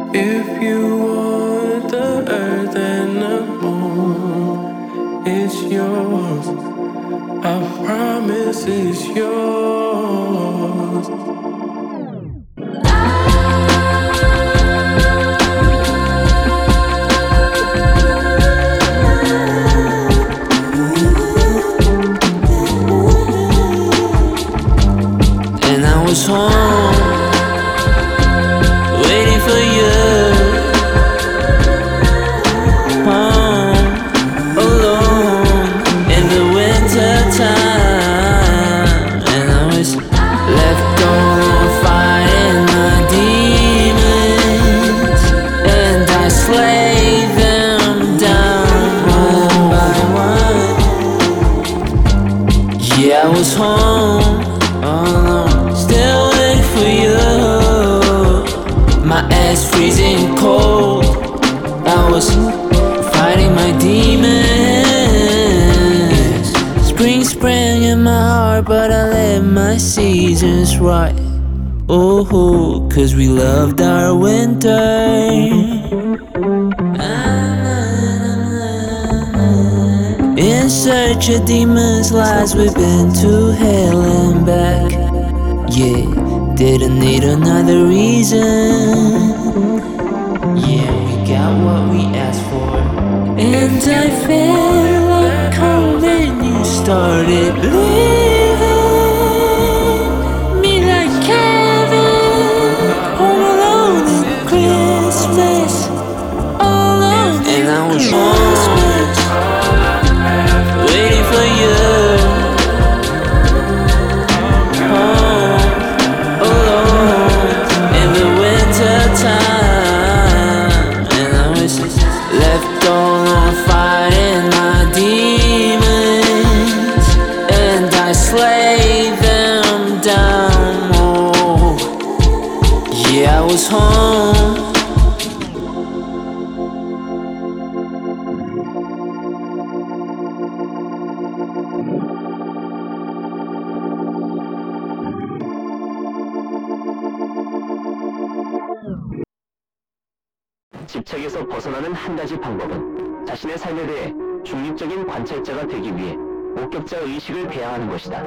If you want the earth and the moon, it's yours. I promise it's yours. And I was home, waiting for you. Home, alone, in the winter time. And I was left alone fighting my demons. And I slayed them down one by one. Yeah, I was home, alone, still waiting for you. My ass freezing cold, I was fighting my demons. Spring sprang in my heart, but I let my seasons rot. Oh, 'cause we loved our winter. In search of demons' lies, we've been to hell and back. Yeah, didn't need another reason. Yeah, we got what we asked for. And I felt like cold and you started leaving me like Kevin, home alone at Christmas, all alone. And I was home, waiting for you. Home, alone, in the winter time. And I was left alone fighting my demons. And I slayed them down. Oh, yeah, I was home. 집착에서 벗어나는 한 가지 방법은 자신의 삶에 대해 중립적인 관찰자가 되기 위해 목격자 의식을 배양하는 것이다.